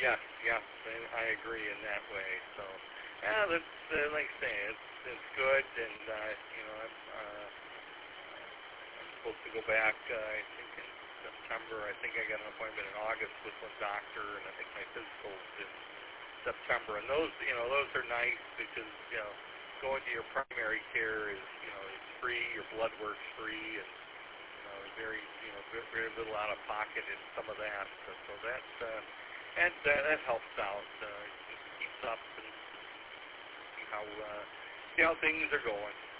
Yes, yes, I agree in that way. So, yeah, that's like I say, it's good, and I'm supposed to go back. I think in September. I think I got an appointment in August with one doctor, and I think my physical's in September. And those are nice because going to your primary care is is free. Your blood work's free, and very little out of pocket in some of that. So that helps out. Just keeps up and see how things are going.